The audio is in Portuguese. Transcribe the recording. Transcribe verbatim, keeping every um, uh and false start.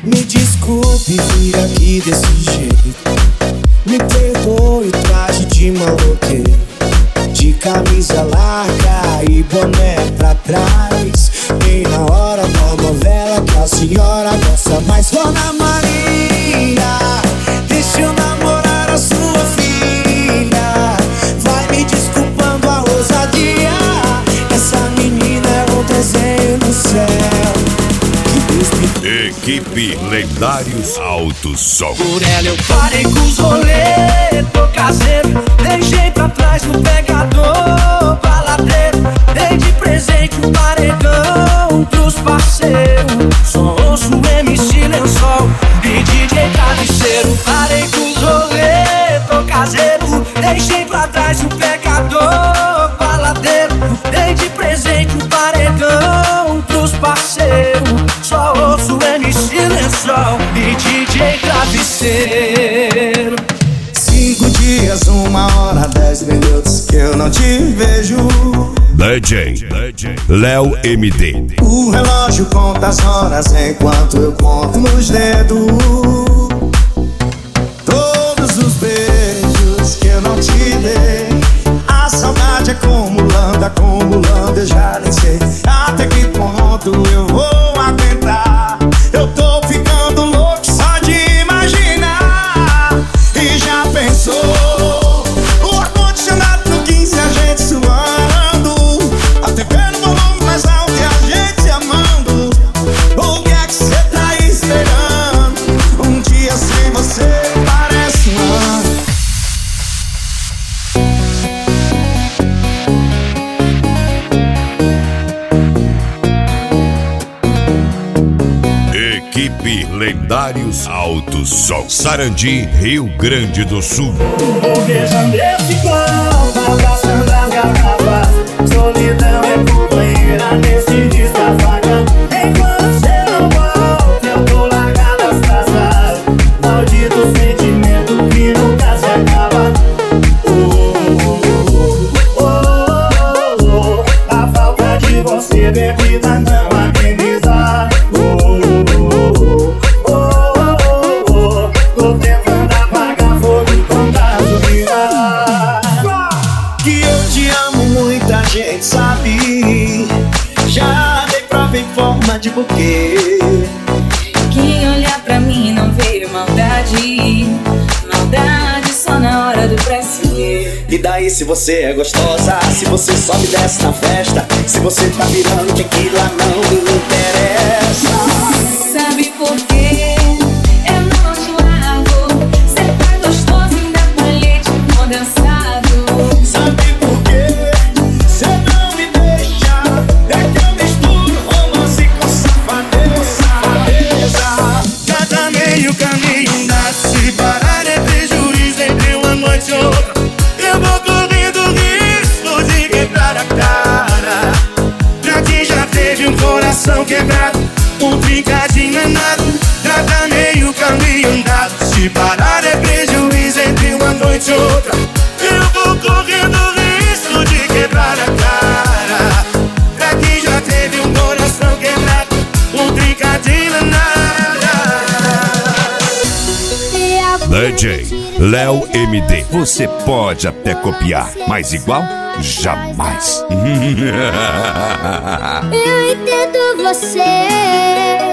Me desculpe vir aqui desse jeito. Me perdoe o traje de maloqueiro, de camisa larga e boné pra trás. Bem na hora da novela que a senhora gosta mais. Dona Maria, deixa eu namorar a sua filha. Vai me desculpando a ousadia. Essa menina é um desenho no céu. Equipe Lendários Alto Som. Por ela eu parei com os rolê, tô caseiro. Deixei pra trás no pegador, baladeiro. Dei de presente um paredão pros parceiros. Só ouço M C Lençol e D J Travesseiro. Parei com os rolê, tô caseiro. Deixei pra trás no pegador, baladeiro. Dei de presente um paredão pros parceiros. Só ouço M C Lençol e D J Travesseiro. Cinco dias, uma hora, dez minutos que eu não te vejo. D J Léo M D. O relógio conta as horas enquanto eu conto nos dedos. Todos os beijos que eu não te dei. A saudade acumulando, acumulando, eu já nem sei até que ponto eu vou aguentar. Eu tô ficando louco só de imaginar. E já pensou o ar-condicionado no quinze, a gente suando, a T V no volume mais alto e a gente se amando. O que é que cê tá esperando? Um dia sem você parece um ano. Equipe Lendários Alto Som. Sarandi, Rio Grande do Sul. Vou beijando esse copo, abraçando as garrafas. Solidão é companheira nesse descafaga. Enquanto você não volta, eu tô largado as traças. Maldito sentimento que nunca se acaba. Oh, oh, oh, oh, oh. A falta de você, bebida, não ameniza. Gente sabe, já dei prova em forma de buquê. Quem olhar pra mim não vê maldade. Maldade só na hora do prazer. E daí se você é gostosa, se você sobe e desce na festa, se você tá virando que aquilo lá não me interessa. Sabe por quê? Eu não te largo. Cê tá gostoso ainda com leite condensado. Sabe por quê? Cê não me deixa. É que eu misturo romance com safadeza, safadeza. Já tá meio caminho andado. Se parar é prejuízo entre uma noite e outra. Eu vou correndo risco de quebrar a cara. Pra quem já teve um coração quebrado, um trincadinho é nada. Já tá meio caminho andado. Se parar é prejuízo entre uma noite e outra. Eu vou correndo risco de quebrar a cara. Pra quem já teve um coração quebrado, um trincadinho é nada. D J Léo M D. Você pode até copiar, mas igual, jamais. Eu entendo você.